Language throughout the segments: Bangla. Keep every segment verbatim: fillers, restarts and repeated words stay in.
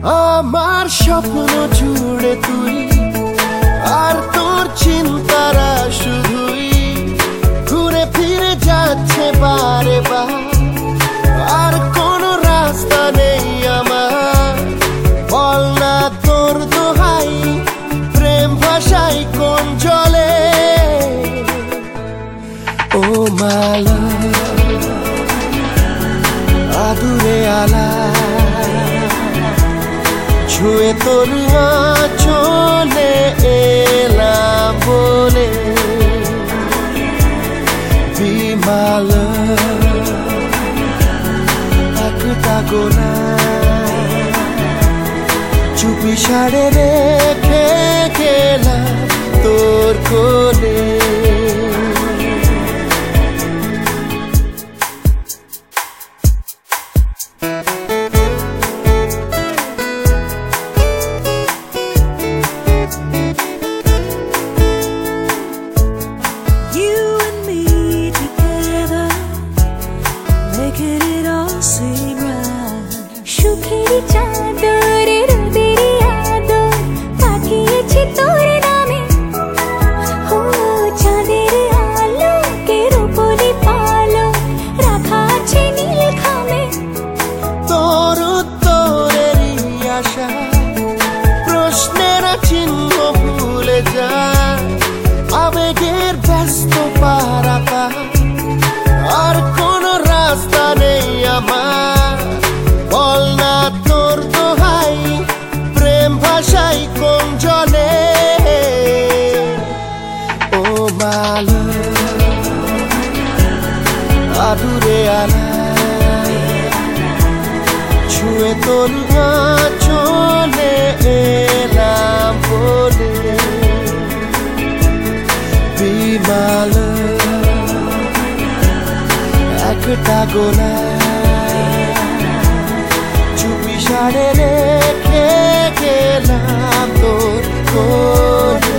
আমার স্বপ্ন জুড়ে তুই আর তোর চিন্তারা শুধুই ঘুরে ফিরে যাচ্ছে বারে বার। আর কোনো রাস্তা নেই আমার, বল না তোর দোহাই, প্রেম ভাষাই কোন জলে। ও মালা আদুরে আলা ছুঁয়ে তোর চলে এলাম বলে বিমাল একটা গোনা চুপি সাড়ে রেখে গেলাম তোর কোলে। সুখের চাদরে রোদের আদর পাঠিয়েছি তোর নামে, ও চাঁদের আলোকের উপরে পালো রাখা আছে নীল খামে। তোর উত্তরেরই আশা প্রশ্নের চিহ্ন ভুলে যায়, আবেগের ব্যস্ত পারাপা আর কোন রাস্তা নেই আমার, বল না তোর দোহাই, প্রেম ভাষাই কোন জলে। ও মালা আদুরে আলা ছুঁয়ে তোর চলে এলাম বলে বিমাল একটা গোলা চুপি সাড়ে রেখে গেলাম তোর কোলে।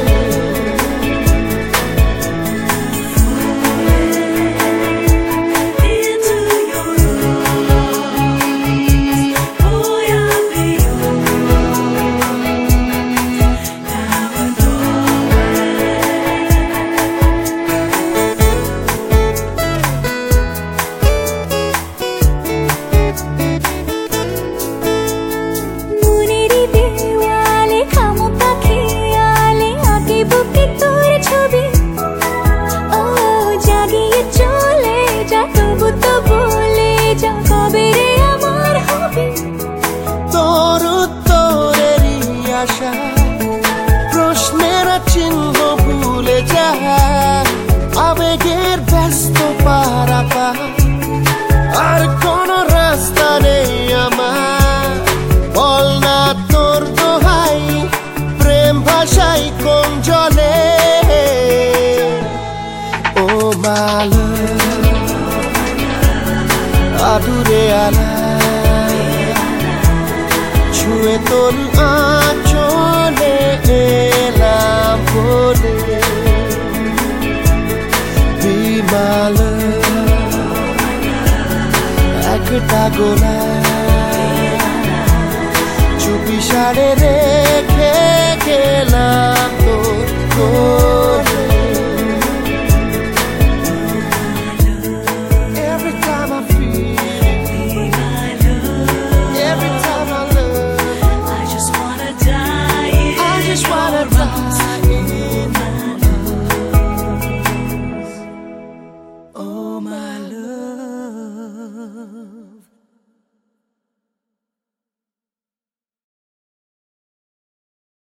প্রশ্নের চিহ্ন ভুলে যায়, আবেগের ব্যস্ত পারাপা আর কোন রাস্তা নেই আমার, বল না তোর দোহাই, প্রেম ভাষাই কোন জলে। ও মালা আদুরে আলা ছুঁয়ে তোর চলে এলাম বলে বিমাল একটা গোলা